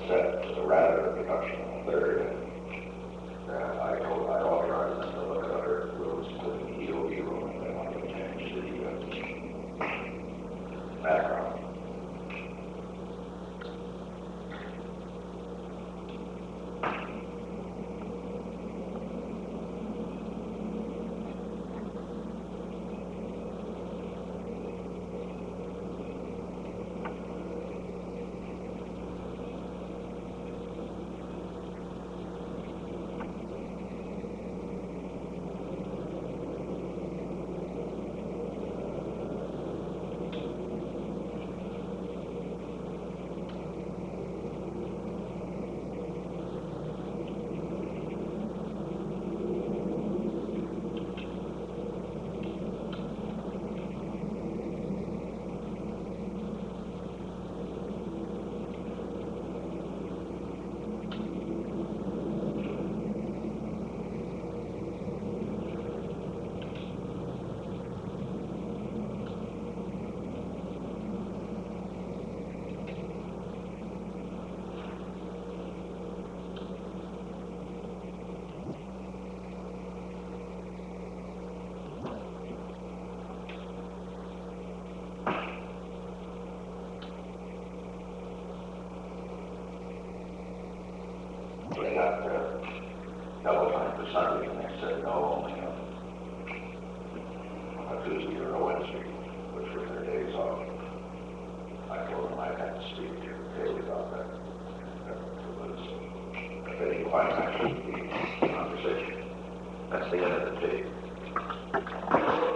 set rather reduction on the third. And I authorized them to look at other roads, including the EOB road, and they want to change the background. They got double time for Sunday, and they said no, only on a Tuesday or a Wednesday, which were their days off. I told them I'd have to speak to Haley about that. If they can find actually the conversation. That's the end of the tape.